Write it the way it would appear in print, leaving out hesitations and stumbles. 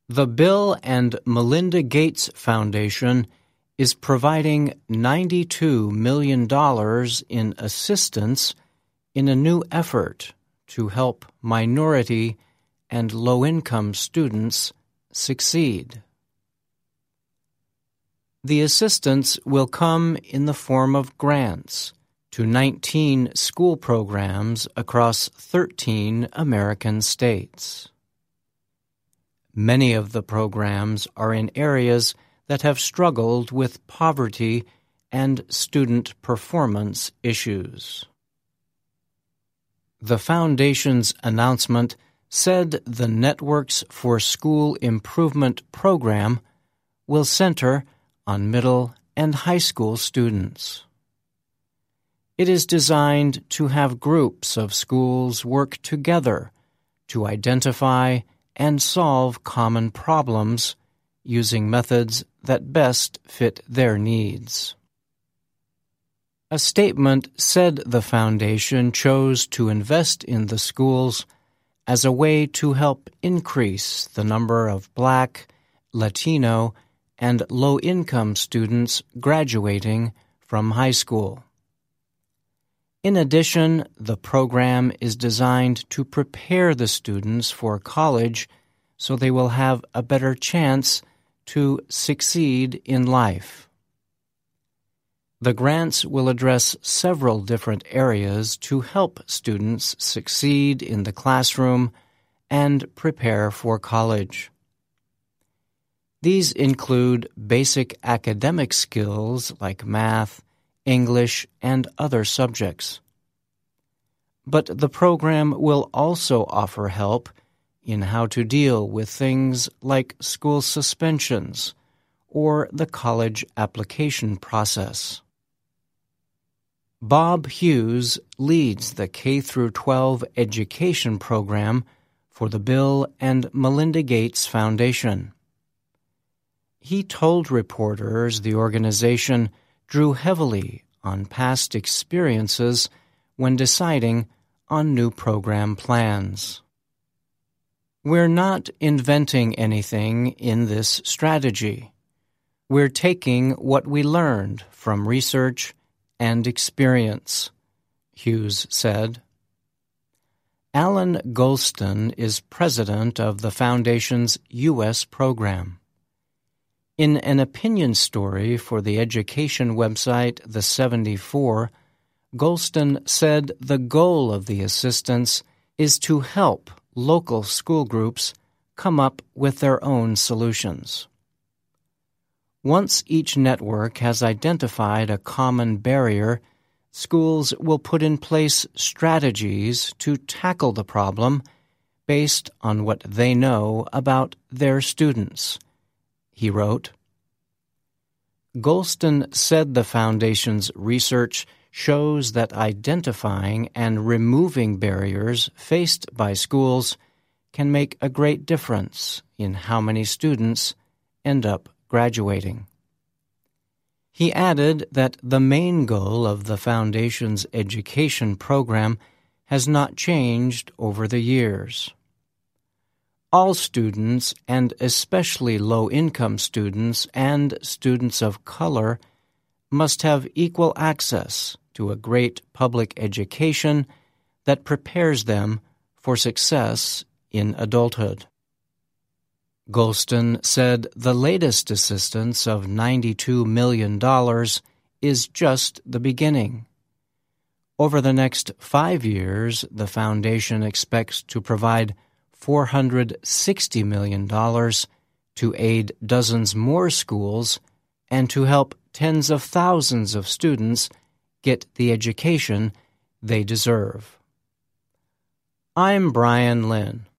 The Bill and Melinda Gates Foundation is providing $92 million in assistance in a new effort to help minority and low-income students succeed. The assistance will come in the form of grants to 19 school programs across 13 American states. Many of the programs are in areas that have struggled with poverty and student performance issues. The Foundation's announcement said the Networks for School Improvement program will center on middle and high school students. It is designed to have groups of schools work together to identify and solve common problems using methods that best fit their needs. A statement said the Foundation chose to invest in the schools as a way to help increase the number of Black, Latino, and low-income students graduating from high school. In addition, the program is designed to prepare the students for college so they will have a better chance to succeed in life. The grants will address several different areas to help students succeed in the classroom and prepare for college. These include basic academic skills like math, English, and other subjects. But the program will also offer help in how to deal with things like school suspensions or the college application process. Bob Hughes leads the K-12 education program for the Bill and Melinda Gates Foundation. He told reporters the organization drew heavily on past experiences when deciding on new program plans. We're not inventing anything in this strategy. We're taking what we learned from research and experience, Hughes said. Alan Golston is president of the Foundation's U.S. program. In an opinion story for the education website The 74, Golston said the goal of the assistance is to help local school groups come up with their own solutions. Once each network has identified a common barrier, schools will put in place strategies to tackle the problem based on what they know about their students, he wrote. Golston said the Foundation's research shows that identifying and removing barriers faced by schools can make a great difference in how many students end up graduating. He added that the main goal of the Foundation's education program has not changed over the years. All students, and especially low-income students and students of color, must have equal access to a great public education that prepares them for success in adulthood. Golston said the latest assistance of $92 million is just the beginning. Over the next 5 years, the Foundation expects to provide $460 million to aid dozens more schools and to help tens of thousands of students get the education they deserve. I'm Brian Lynn.